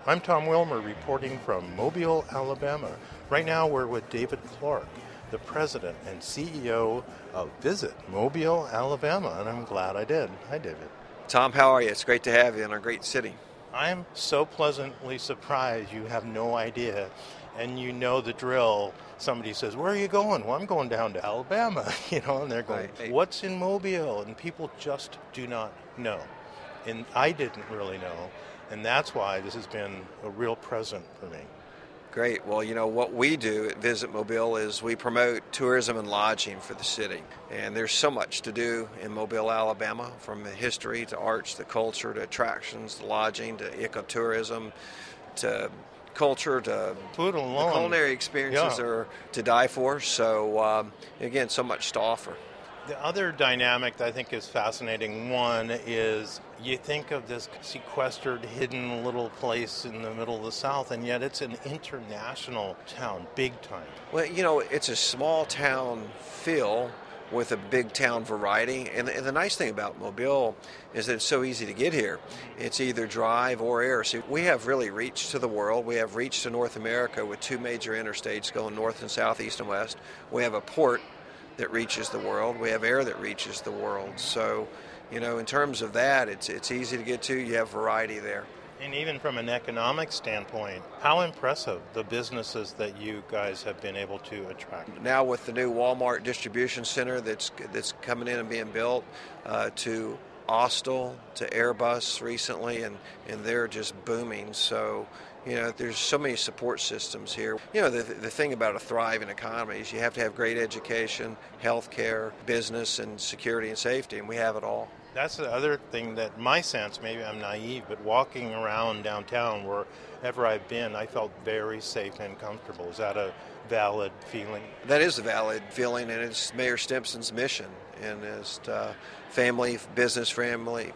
I'm Tom Wilmer reporting from Mobile, Alabama. Right now we're with David Clark, the president and CEO of Visit Mobile, Alabama, and I'm glad I did. Hi, David. Tom, how are you? It's great to have you in our great city. I'm so pleasantly surprised you have no idea, and you know the drill. Somebody says, where are you going? Well, I'm going down to Alabama, and they're going, what's in Mobile? And people just do not know. And I didn't really know, and that's why this has been a real present for me. Great. Well, what we do at Visit Mobile is we promote tourism and lodging for the city. And there's so much to do in Mobile, Alabama, from the history to arts to culture to attractions to lodging to ecotourism to culture to food alone. The culinary experiences are to die for. So, again, so much to offer. The other dynamic that I think is fascinating, one, is you think of this sequestered, hidden little place in the middle of the South, and yet it's an international town, big time. Well, it's a small town feel with a big town variety. And the nice thing about Mobile is that it's so easy to get here. It's either drive or air. So we have really reach to the world. We have reach to North America with two major interstates going north and south, east and west. We have a port that reaches the world. We have air that reaches the world. So, in terms of that, it's easy to get to. You have variety there. And even from an economic standpoint, how impressive the businesses that you guys have been able to attract. Now with the new Walmart distribution center that's coming in and being built, to Austal, to Airbus recently, and they're just booming. So, there's so many support systems here. The thing about a thriving economy is you have to have great education, healthcare, business, and security and safety, and we have it all. That's the other thing that my sense, maybe I'm naive, but walking around downtown wherever I've been, I felt very safe and comfortable. Is that a valid feeling? That is a valid feeling, and it's Mayor Stimpson's mission, and it's family, business friendly,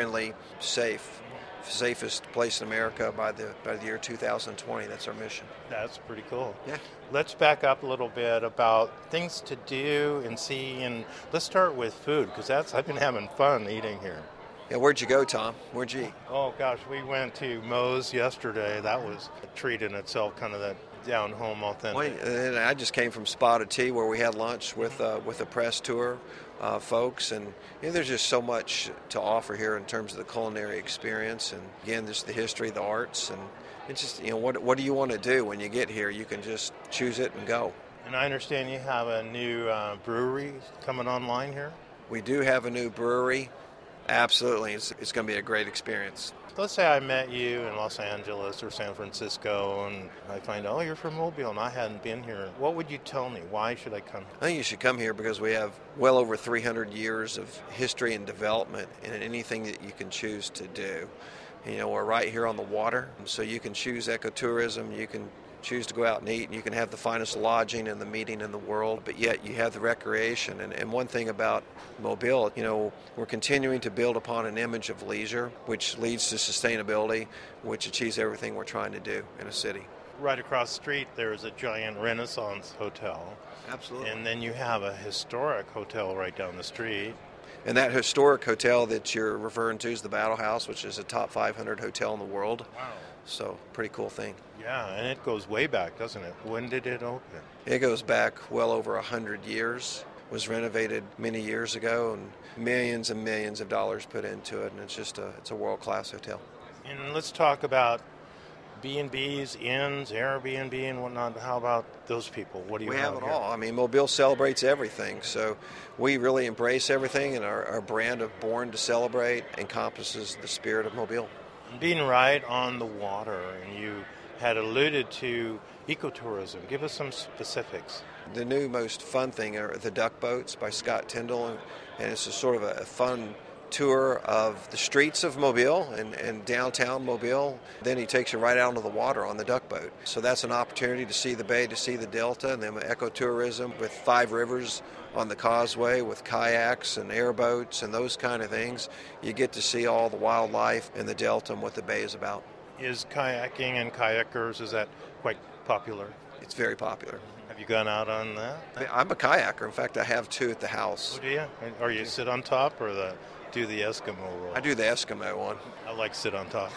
safest place in America by the year 2020. That's our mission. That's pretty cool. Yeah. Let's back up a little bit about things to do and see, and let's start with food, because I've been having fun eating here. Yeah, where'd you go, Tom? Where'd you eat? Oh gosh, we went to Moe's yesterday. That was a treat in itself, kind of that down-home authentic. Well, and I just came from Spotted Tea, where we had lunch with a press tour folks, and there's just so much to offer here in terms of the culinary experience, and again, just the history, the arts, and it's just, what do you want to do when you get here? You can just choose it and go. And I understand you have a new brewery coming online here? We do have a new brewery. Absolutely. It's going to be a great experience. Let's say I met you in Los Angeles or San Francisco, and I find, you're from Mobile, and I hadn't been here. What would you tell me? Why should I come? I think you should come here because we have well over 300 years of history and development in anything that you can choose to do. We're right here on the water, so you can choose ecotourism, you can choose to go out and eat, and you can have the finest lodging and the meeting in the world, but yet you have the recreation. And one thing about Mobile, we're continuing to build upon an image of leisure, which leads to sustainability, which achieves everything we're trying to do in a city. Right across the street, there is a giant Renaissance hotel. Absolutely. And then you have a historic hotel right down the street. And that historic hotel that you're referring to is the Battle House, which is a top 500 hotel in the world. Wow. So, pretty cool thing. Yeah, and it goes way back, doesn't it? When did it open? It goes back well over 100 years. It was renovated many years ago, and millions of dollars put into it, and it's a world-class hotel. And let's talk about B&Bs, inns, Airbnb, and whatnot. How about those people? What do you have it here? all. I mean, Mobile celebrates everything, so we really embrace everything, and our brand of Born to Celebrate encompasses the spirit of Mobile. Being right on the water, and you had alluded to ecotourism. Give us some specifics. The new most fun thing are the duck boats by Scott Tyndall, and it's a sort of a fun tour of the streets of Mobile and downtown Mobile. Then he takes you right out into the water on the duck boat. So that's an opportunity to see the bay, to see the delta, and then ecotourism with 5 rivers on the causeway with kayaks and airboats and those kind of things. You get to see all the wildlife in the delta and what the bay is about. Is kayaking and kayakers, is that quite popular? It's very popular. Have you gone out on that? I'm a kayaker. In fact, I have 2 at the house. Oh, do you? Or you sit on top or the do the Eskimo roll. I do the Eskimo one. I like sit on top.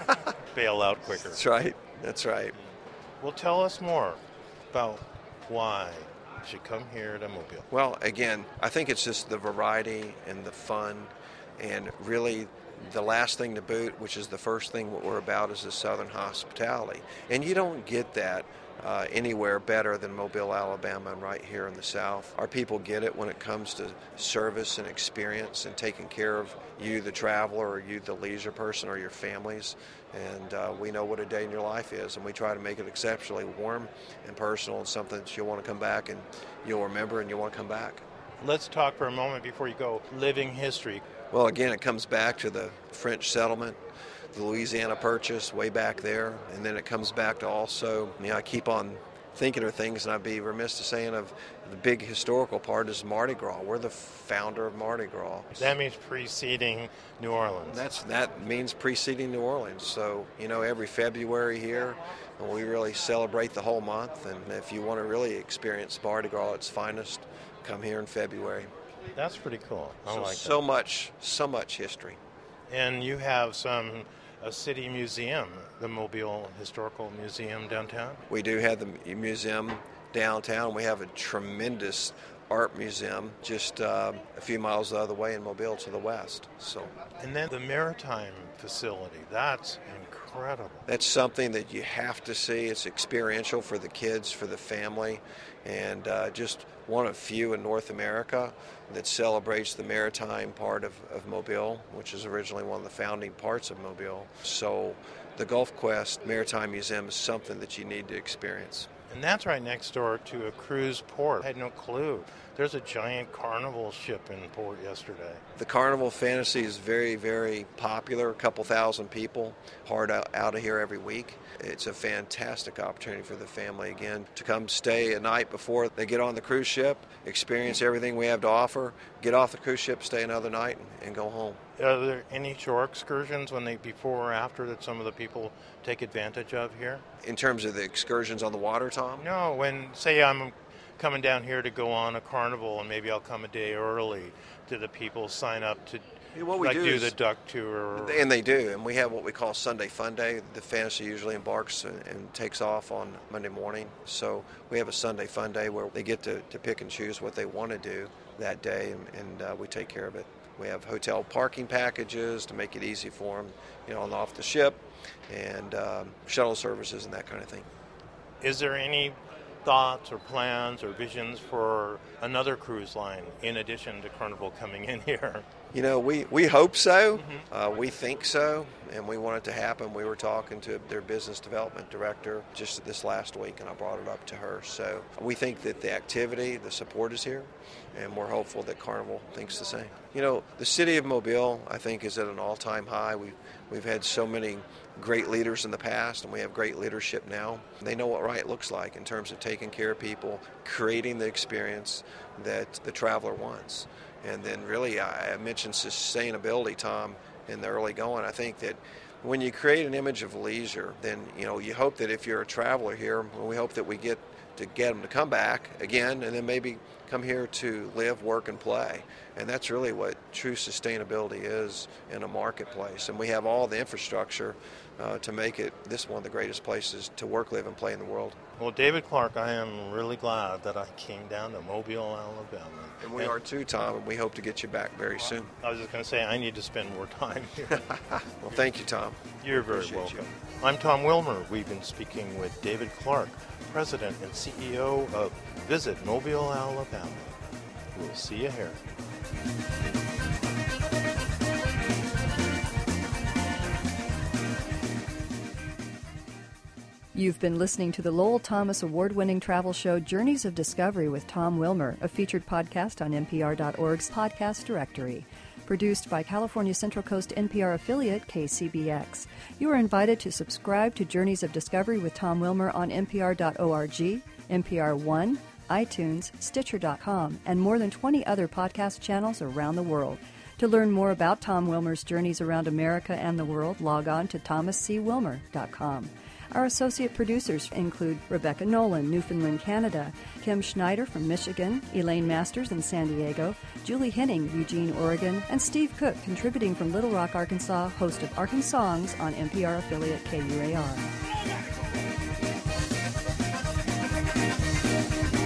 Bail out quicker. That's right. That's right. Well, tell us more about why you should come here to Mobile. Well, again, I think it's just the variety and the fun, and really the last thing to boot, which is the first thing what we're about, is the Southern hospitality. And you don't get that anywhere better than Mobile, Alabama, and right here in the South. Our people get it when it comes to service and experience and taking care of you, the traveler, or you, the leisure person, or your families. And we know what a day in your life is, and we try to make it exceptionally warm and personal and something that you'll want to come back and you'll remember and you'll want to come back. Let's talk for a moment before you go living history. Well, again, it comes back to the French settlement, the Louisiana Purchase way back there, and then it comes back to also, I keep on thinking of things, and I'd be remiss to saying of the big historical part is Mardi Gras. We're the founder of Mardi Gras. That means preceding New Orleans. That means preceding New Orleans. So, every February here, we really celebrate the whole month, and if you want to really experience Mardi Gras at its finest, come here in February. That's pretty cool. So much history. And you have a city museum, the Mobile Historical Museum downtown? We do have the museum downtown. We have a tremendous art museum just a few miles the other way in Mobile to the west. And then the maritime facility, that's incredible. That's something that you have to see. It's experiential for the kids, for the family, and just one of few in North America that celebrates the maritime part of Mobile, which is originally one of the founding parts of Mobile. So the Gulf Quest Maritime Museum is something that you need to experience. And that's right next door to a cruise port. I had no clue. There's a giant Carnival ship in port yesterday. The Carnival Fantasy is very, very popular. A couple thousand people hard out of here every week. It's a fantastic opportunity for the family, again, to come stay a night before they get on the cruise ship, experience everything we have to offer, get off the cruise ship, stay another night, and go home. Are there any shore excursions before or after that some of the people take advantage of here? In terms of the excursions on the water, Tom? No, when, say I'm coming down here to go on a carnival and maybe I'll come a day early, do the people sign up to do the duck tour? And they do, and we have what we call Sunday Fun Day. The Fantasy usually embarks and takes off on Monday morning. So we have a Sunday Fun Day where they get to pick and choose what they want to do that day, and we take care of it. We have hotel parking packages to make it easy for them, on off the ship, and shuttle services and that kind of thing. Is there any thoughts or plans or visions for another cruise line in addition to Carnival coming in here? We hope so. We think so, and we want it to happen. We were talking to their business development director just this last week, and I brought it up to her. So we think that the activity, the support is here, and we're hopeful that Carnival thinks the same. The city of Mobile, I think, is at an all-time high. We've had so many great leaders in the past, and we have great leadership now. They know what right looks like in terms of taking care of people, creating the experience that the traveler wants. And then really, I mentioned sustainability, Tom, in the early going. I think that when you create an image of leisure, then, you hope that if you're a traveler here, we hope that we get them to come back again and then maybe come here to live, work, and play. And that's really what true sustainability is in a marketplace. And we have all the infrastructure to make it this one of the greatest places to work, live, and play in the world. Well, David Clark, I am really glad that I came down to Mobile, Alabama. And we are too, Tom, and we hope to get you back very soon. I was just going to say, I need to spend more time here. Well, thank you, Tom. You're very welcome. I'm Tom Wilmer. We've been speaking with David Clark, President and CEO of Visit Mobile, Alabama. We'll see you here. You've been listening to the Lowell Thomas award-winning travel show Journeys of Discovery with Tom Wilmer, a featured podcast on NPR.org's podcast directory. Produced by California Central Coast NPR affiliate KCBX. You are invited to subscribe to Journeys of Discovery with Tom Wilmer on NPR.org, NPR One, iTunes, Stitcher.com, and more than 20 other podcast channels around the world. To learn more about Tom Wilmer's journeys around America and the world, log on to thomascwilmer.com. Our associate producers include Rebecca Nolan, Newfoundland, Canada, Kim Schneider from Michigan, Elaine Masters in San Diego, Julie Henning, Eugene, Oregon, and Steve Cook, contributing from Little Rock, Arkansas, host of Arkansas Songs on NPR affiliate KUAR.